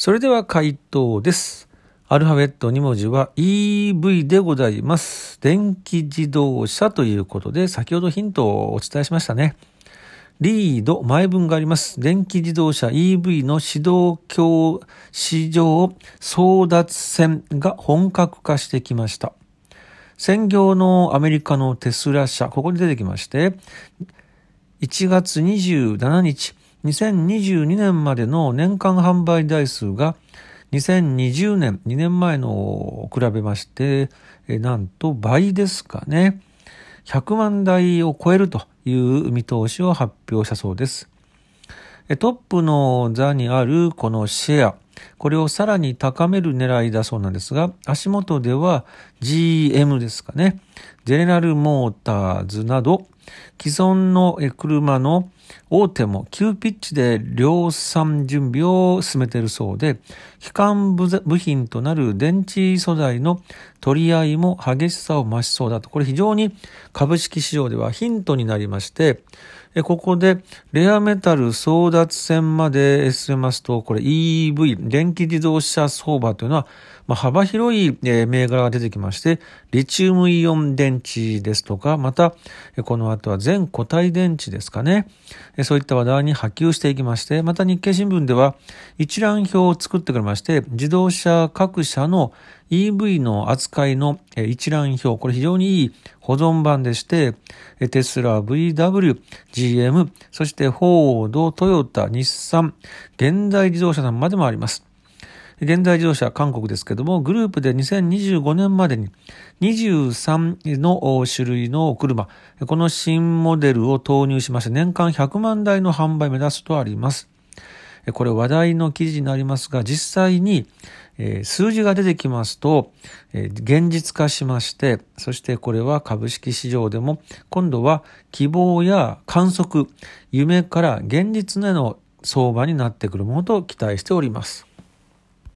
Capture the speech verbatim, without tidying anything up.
それでは回答です。アルファベットに文字は イーブイ でございます。電気自動車ということで、先ほどヒントをお伝えしましたね。リード、前文があります。電気自動車 イーブイ の指導教市場争奪戦が本格化してきました。専業のアメリカのテスラ社、ここに出てきまして、いちがつにじゅうしちにち、にせんにじゅうにねんまでの年間販売台数がにせんにじゅうねん、にねんまえのを比べまして、えなんと倍ですかね。ひゃくまんだいを超えるという見通しを発表したそうです。トップの座にあるこのシェア、これをさらに高める狙いだそうなんですが、足元では ジーエム ですかね、ゼネラルモーターズなど既存の車の大手も急ピッチで量産準備を進めているそうで、基幹部品となる電池素材の取り合いも激しさを増しそうだと。これ非常に株式市場ではヒントになりまして、ここでレアメタル争奪戦まで進めますと、これ イーブイ、電気自動車相場というのは、まあ、幅広い銘柄が出てきまして、リチウムイオン電池ですとか、またこの後は全固体電池ですかね。そういった話題に波及していきまして、また日経新聞では一覧表を作ってくれまして、自動車各社の イーブイ の扱いの一覧表、これ非常にいい保存版でして、テスラ、ブイダブリュー、ジーエム、そしてフォード、トヨタ、日産、現代自動車さんまでもあります。現代自動車、韓国ですけども、グループでにせんにじゅうごねんまでににじゅうさんの種類の車、この新モデルを投入しまして、年間ひゃくまんだいの販売を目指すとあります。これ話題の記事になりますが、実際に数字が出てきますと、現実化しまして、そしてこれは株式市場でも、今度は希望や観測、夢から現実への相場になってくるものと期待しております。